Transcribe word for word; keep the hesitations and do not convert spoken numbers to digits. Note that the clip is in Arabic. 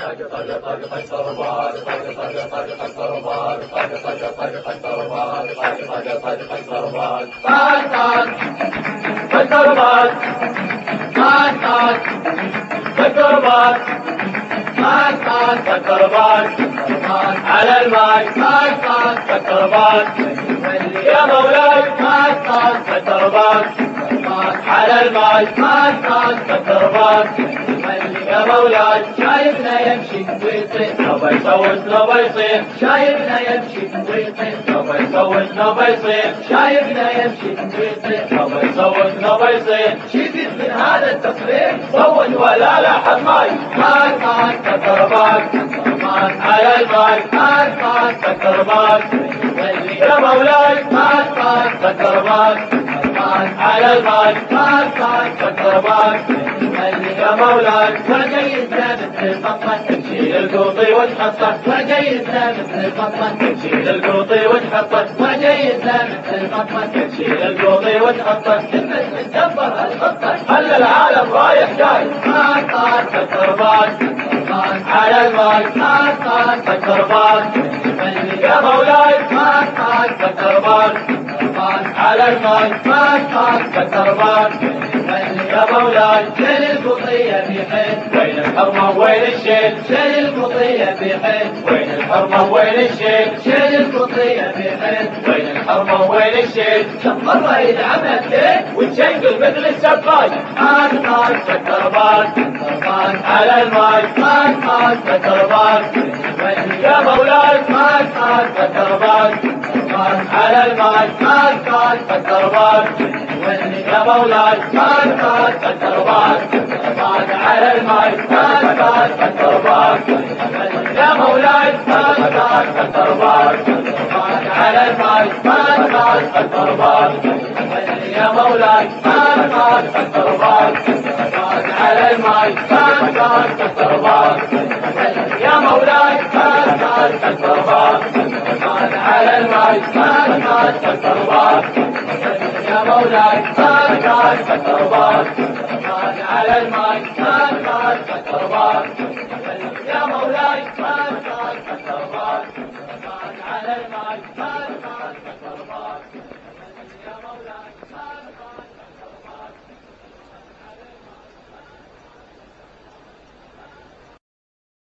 على الماي التربات يا مولاي التربات على الماي التربات يا مولاي شايفنا يمشي ويطير لو بيصوت لو بيصير شايفنا يمشي ويطير لو بيصوت لو بيصير شايفنا يمشي ويطير لو بيصوت لو بيصير شديد من هذا التصوير صوت ولا لا حد ماي التربات على الماي التربات يا مولاي التربات على الماي التربات يا مولاي فجيتنا مثل البطة تشيل القوطي وتحطه فجيتنا مثل البطة تشيل القوطي وتحطه فجيتنا مثل البطة تشيل القوطي وتحطه تمت متدبر الخطة خلى العالم رايح جاي التربات على الماي التربات يا مولاي التربات على الماي التربات يا مولاي شيل القطية في حين وين الحرمة وين الشيل شيل القطية في حين وين الحرمة وين الشيل شيل القطية في حين وين الحرمة وين الشيل كم مرة يدعمها الليل وتشنقل مثل السباي التربات على الماي التربات يا مولاي التربات على الماي التربات يا مولاي التربات على الماي التربات يا مولاي التربات على الماي التربات يا مولاي التربات على الماي التربات يا مولاي التربات على الماي التربات يا مولاي التربات على الماي التربات يا مولاي التربات على الماي